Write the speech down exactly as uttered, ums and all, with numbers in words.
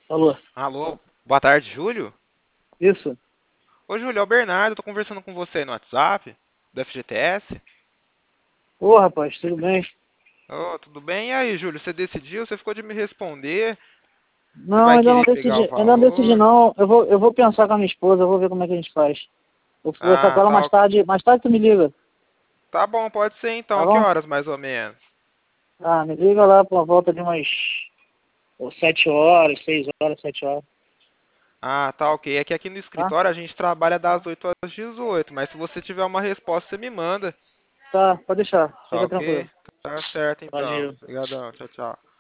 Alô, Alô, boa tarde, Júlio? isso? Ô, Júlio, é o Bernardo, tô conversando com você aí no WhatsApp, do F G T S. Ô, rapaz, tudo bem? Ô, tudo bem? E aí, Júlio, você decidiu? Você ficou de me responder se Não, vai ainda não querer pegar o decidi, ainda não decidi valor. não. Eu vou, eu vou pensar com a minha esposa, eu vou ver como é que a gente faz. Eu vou conversar com Ah, ela tá, mais ok. tarde, mais tarde tu me liga, Tá bom, pode ser tá então. Que bom? horas, mais ou menos? Ah, me liga lá por volta de umas ô, sete horas, seis horas, sete horas, Ah, tá, ok. É que aqui no tá? escritório a gente trabalha das oito às dezoito, mas se você tiver uma resposta, você me manda. Tá, pode deixar, Tá fica ok? tranquilo. Tá certo então. Valeu. Obrigadão, tchau, tchau.